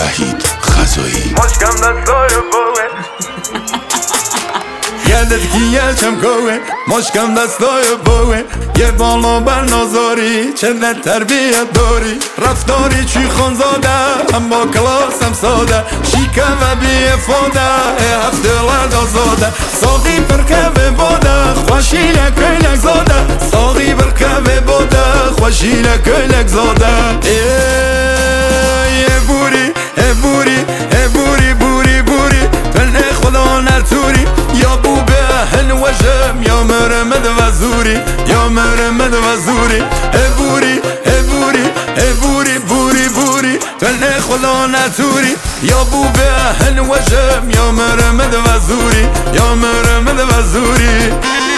وحید غذایی مشکم دستای بوه یادت کیه چم کوه مشکم دستای بوه یه بالا بر نازاری چه تربیت داری رفتاری چی خانزاده اما کلاسم ساده شیکه و بی افاده هفته لرد آزاده ساقی برکه و باده خوشی لکلک زاده ساقی برکه و باده خوشی لکلک زاده بوری بوری بوری بوری بوری تنه خدا نرتوری یا بو به هن وجم یا مرمد و زوری یا مرمد و زوری بوری بوری بوری بوری بوری تنه خدا نرتوری یا بو به هن وجم یا مرمد و زوری یا مرمد و زوری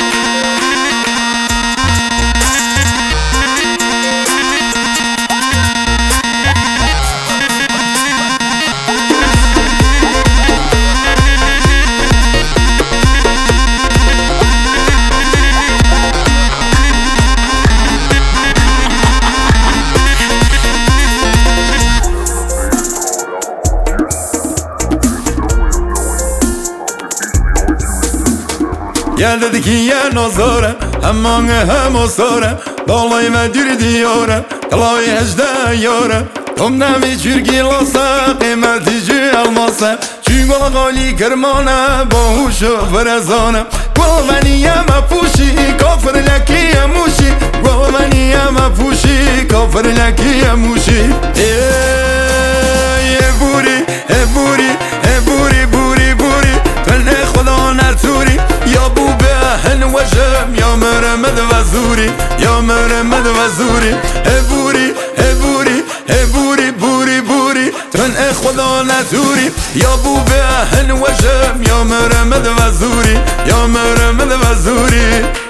یادت کیه نازاره همان هم آساره بالای و دور دیاره کلای هجده یاره تم نمی چرگی لاسه قیمتی جو الماسه چی گل غالی کرمانه باهوش و فرزانه گل منیه مپوشی کافر لکی موشی گل منیه مپوشی کافر لکی موشی بوری بوری بوری بوری بوری تنه خدا نرتوری یا بو به هن وجم یا مرمد و زوری یا مرمد و زوری بوری بوری بوری بوری بوری تنه خدا نرتوری یا بو به هن وجم یا مرمد و زوری یا مرمد و زوری